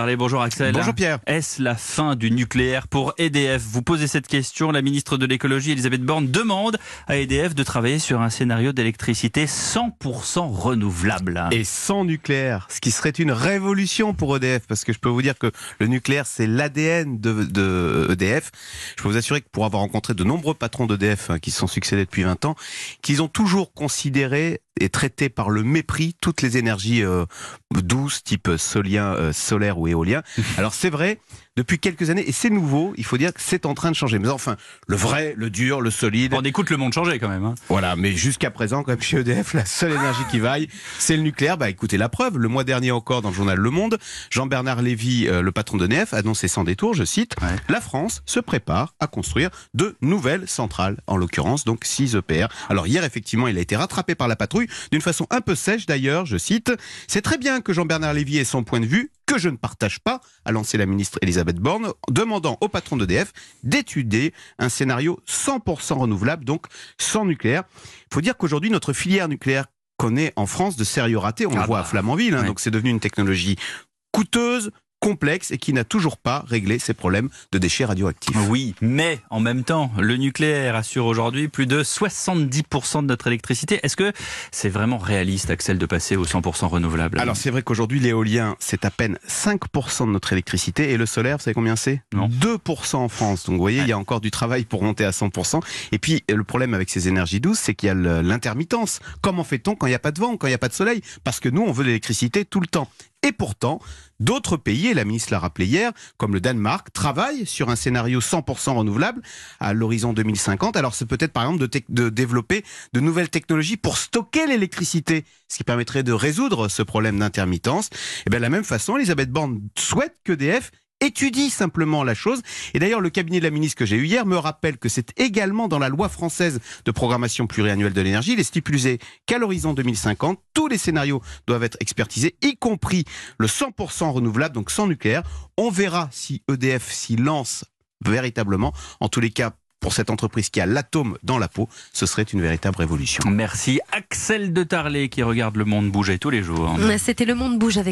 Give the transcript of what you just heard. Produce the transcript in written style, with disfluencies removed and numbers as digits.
Tarlet. Bonjour Axel. Bonjour Pierre. Est-ce la fin du nucléaire pour EDF? Vous posez cette question. La ministre de l'écologie, Elisabeth Borne, demande à EDF de travailler sur un scénario d'électricité 100% renouvelable. Et sans nucléaire, ce qui serait une révolution pour EDF, parce que je peux vous dire que le nucléaire, c'est l'ADN de EDF. Je peux vous assurer que pour avoir rencontré de nombreux patrons d'EDF qui se sont succédés depuis 20 ans, qu'ils ont toujours considéré et traité par le mépris toutes les énergies douces, type solaire ou éolien. Alors c'est vrai, depuis quelques années, et c'est nouveau, il faut dire que c'est en train de changer. Mais enfin, le vrai, le dur, le solide... On écoute le monde changer quand même. Hein. Voilà, mais jusqu'à présent, quand même, chez EDF, la seule énergie qui vaille, c'est le nucléaire. Bah écoutez, la preuve, le mois dernier encore, dans le journal Le Monde, Jean-Bernard Lévy, le patron d'EDF, annonçait sans détour, je cite, « La France se prépare à construire de nouvelles centrales, en l'occurrence, donc 6 EPR. » Alors hier, effectivement, il a été rattrapé par la patrouille, d'une façon un peu sèche d'ailleurs, je cite, « C'est très bien que Jean-Bernard Lévy ait son point de vue, que je ne partage pas, a lancé la ministre Elisabeth Borne, demandant au patron d'EDF d'étudier un scénario 100% renouvelable, donc sans nucléaire. Il faut dire qu'aujourd'hui, notre filière nucléaire connaît en France de sérieux ratés. On le voit à Flamanville, donc c'est devenu une technologie coûteuse, complexe et qui n'a toujours pas réglé ses problèmes de déchets radioactifs. Oui, mais en même temps, le nucléaire assure aujourd'hui plus de 70% de notre électricité. Est-ce que c'est vraiment réaliste, Axel, de passer au 100% renouvelable? Alors c'est vrai qu'aujourd'hui, l'éolien, c'est à peine 5% de notre électricité et le solaire, vous savez combien c'est? 2% en France. Donc vous voyez, il y a encore du travail pour monter à 100%. Et puis le problème avec ces énergies douces, c'est qu'il y a l'intermittence. Comment fait-on quand il n'y a pas de vent, quand il n'y a pas de soleil? Parce que nous, on veut de l'électricité tout le temps. Et pourtant, d'autres pays, et la ministre l'a rappelé hier, comme le Danemark, travaillent sur un scénario 100% renouvelable à l'horizon 2050. Alors c'est peut-être par exemple de développer de nouvelles technologies pour stocker l'électricité, ce qui permettrait de résoudre ce problème d'intermittence. Et bien de la même façon, Elisabeth Borne souhaite qu'EDF étudie simplement la chose. Et d'ailleurs, le cabinet de la ministre que j'ai eu hier me rappelle que c'est également dans la loi française de programmation pluriannuelle de l'énergie. Il est stipulé qu'à l'horizon 2050, tous les scénarios doivent être expertisés, y compris le 100% renouvelable, donc sans nucléaire. On verra si EDF s'y lance véritablement. En tous les cas, pour cette entreprise qui a l'atome dans la peau, ce serait une véritable révolution. Merci Axel de Tarlet qui regarde Le Monde bouger tous les jours. C'était Le Monde bouge avec